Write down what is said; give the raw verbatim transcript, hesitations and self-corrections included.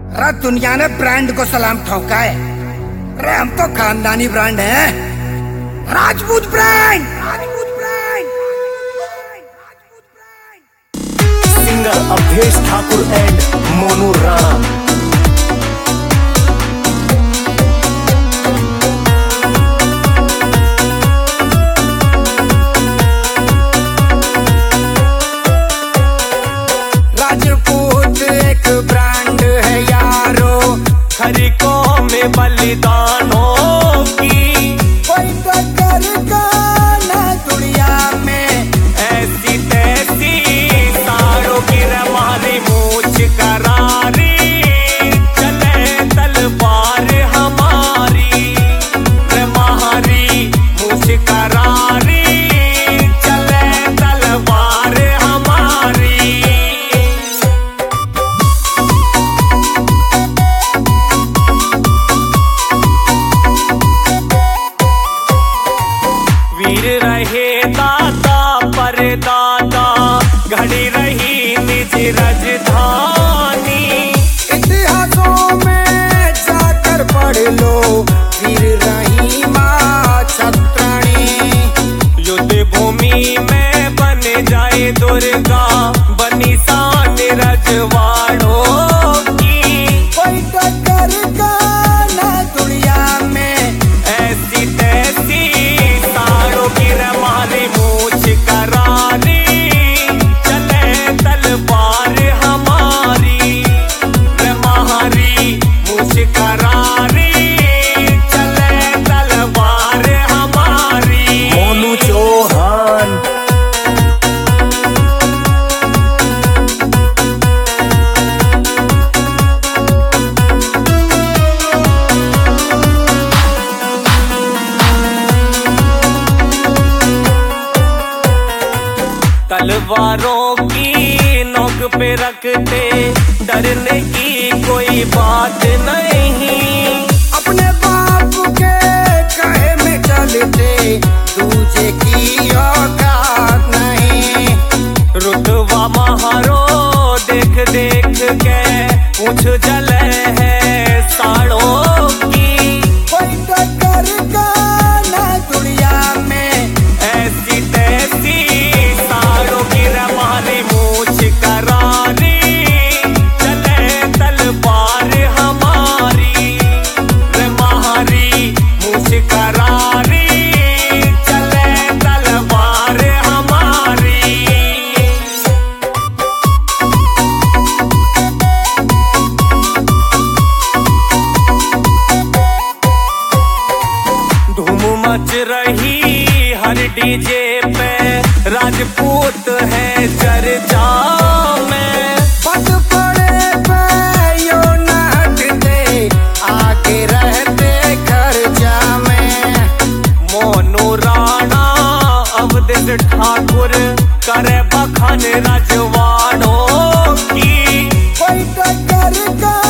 अरे दुनिया ने ब्रांड को सलाम ठोका है। अरे हम तो खानदानी ब्रांड है, Rajput brand. Rajput brand Rajput brand. Singer Avadhesh Thakur and Monu Rana. Rajput एक ब्रांड है यारो, खरीकों में बलिदानों की कोई टक्कर का ना दुनिया में। ऐसी तैसी सारों की रमारी मूछ करारी, चले तलवार हमारी रमारी मूछ करारी, चले तलवार हमारी। वीर रहे दादा पर दादा, घड़ी रही निज राजधानी। इतिहासों में जाकर पढ़ लो, वीर रही माँ छत्रणी। युद्ध भूमि में बन जाए दुर्गा, बनी शान रजवाड़ों की कोई टक्कर का ना दुनिया में। ऐसी तैसी सारों की रमारी मूछ करारी, चले तलवार हमारी रमारी मूछ करारी, चले तलवार हमारी। मोनू चौहान। तलवारों की नोक पे रखते, डरने की कोई बात नहीं। अपने बाप के कहे में चलते, दूजे की औकात नहीं। रुतवा महारो देख देख के पूछ जले है साड़ों की। कोई टक्कर का ना दुनिया में। ऐसी तैसी सारों की रमारी मूछ करारी, चले तलवार हमारी रमारी मूछ करारी, चले तलवार हमारी। धूम मच रही हर डीजे पे, राजपूत है चर्चा में। पद पड़े पे यो न हटते, आगे रहते खर्चा में। मोनू राणा अवधेश ठाकुर करे बखान रजवाड़ों की। कोई टक्कर का